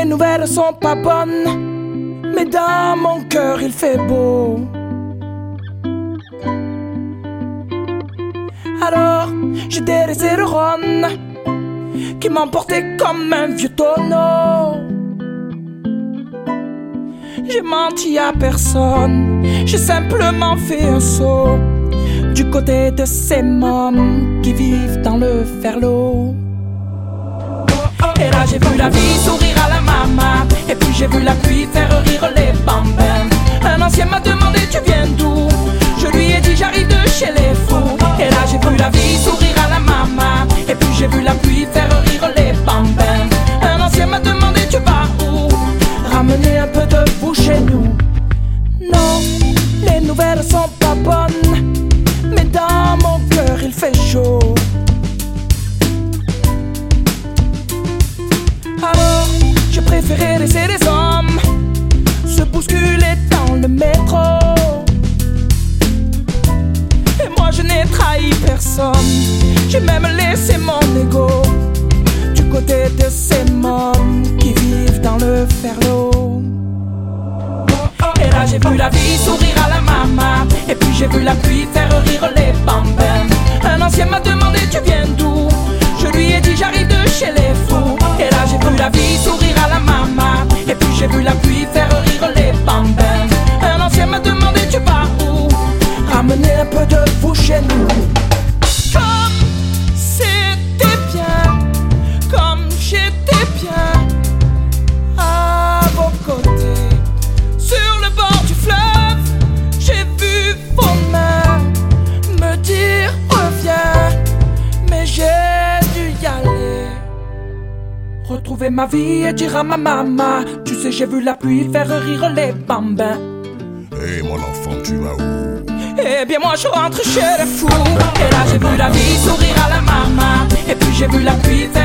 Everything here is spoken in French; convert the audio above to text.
Les nouvelles sont pas bonnes, mais dans mon cœur il fait beau. Alors j'ai délaissé le Rhône qui m'emportait comme un vieux tonneau. J'ai menti à personne, j'ai simplement fait un saut du côté de ces mômes qui vivent dans le ferlot. Et là j'ai vu la vie sourire à la maman, et puis j'ai vu la pluie faire rire les bambins. Un ancien m'a demandé tu viens d'où? Je lui ai dit j'arrive de chez les fous. Et là j'ai vu la vie sourire à la maman, et puis j'ai vu la pluie faire rire les bambins. Un ancien m'a demandé tu vas où? Ramener un peu de vous chez nous. Non, les nouvelles sont pas bonnes, mais dans mon cœur il fait chaud. Alors j'ai préféré laisser les hommes se bousculer dans le métro. Et moi je n'ai trahi personne, j'ai même laissé mon ego du côté de ces mômes qui vivent dans le ferlot. Et là j'ai vu la vie sourire à la maman, et puis j'ai vu la pluie faire rire les bambins. Un ancien m'a demandé tu viens d'où? Je lui ai dit j'arrive de chez les fous. Et là j'ai vu la vie sourire à la maman, et puis j'ai vu la pluie faire rire les bambins. Un ancien m'a demandé tu vas où? Ramener un peu de vous chez nous. Comme c'était bien, comme j'étais bien à vos côtés. Sur le bord du fleuve, j'ai vu vos mains me dire reviens, mais j'ai dû y aller. Retrouver ma vie et dire à ma maman, tu sais j'ai vu la pluie faire rire les bambins. Hey mon enfant, tu vas où? Eh bien moi je rentre chez les fous. Et là j'ai vu la vie sourire à la maman, et puis j'ai vu la pluie faire